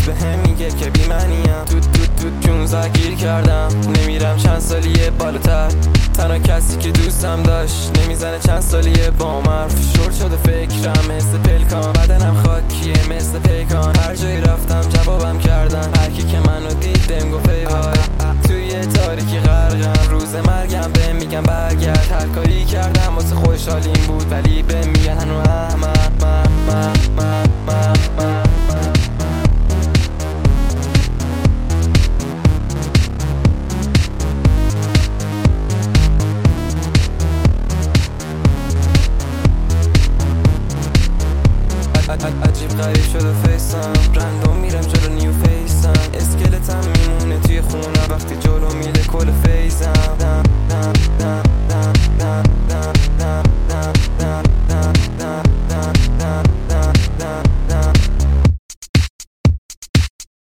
به هم میگه که بی معنیم. تو جون زگیر کردم، نمیرم چند سالیه بالاتر. تنها کسی که دوستم داشت نمیزنه چند سالیه با حرف. شورت شده فکرم مثل پلکان، بدنم خاکیه مثل پیکان. هر جایی رفتم جوابم کردن، هر کی که منو دید بهم گفت ای وای. توی تاریکی غرقم، روز مرگم بهم میگن برگرد. هر کاری کردم واسه خوشحالیم بود، ولی بهم میگن هنو احمق.